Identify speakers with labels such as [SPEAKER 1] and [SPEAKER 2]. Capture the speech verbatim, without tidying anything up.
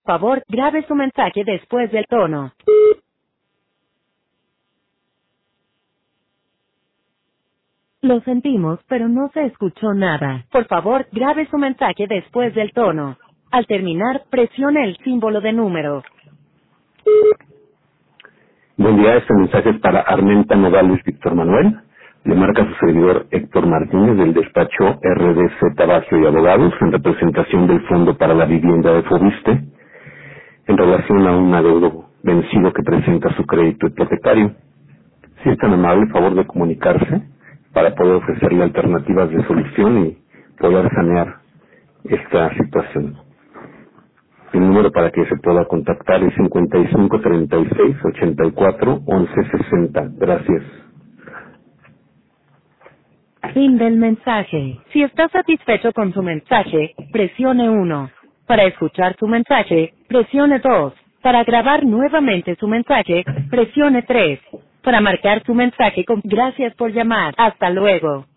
[SPEAKER 1] favor, grabe su mensaje después del tono. Lo sentimos, pero no se escuchó nada. Por favor, grabe su mensaje después del tono. Al terminar, presione el símbolo de número.
[SPEAKER 2] Buen día, este mensaje es para Armenta Nogales Víctor Manuel. Le marca su servidor Héctor Martínez del despacho R D Z Baggio y Abogados en representación del Fondo para la Vivienda de Fobiste en relación a un adeudo vencido que presenta su crédito hipotecario. Si es tan amable, favor de comunicarse para poder ofrecerle alternativas de solución y poder sanear esta situación. El número para que se pueda contactar es cincuenta y cinco treinta y seis ochenta y cuatro once sesenta. Gracias.
[SPEAKER 1] Fin del mensaje. Si está satisfecho con su mensaje, presione uno. Para escuchar su mensaje, presione dos. Para grabar nuevamente su mensaje, presione tres. Para marcar su mensaje con gracias por llamar. Hasta luego.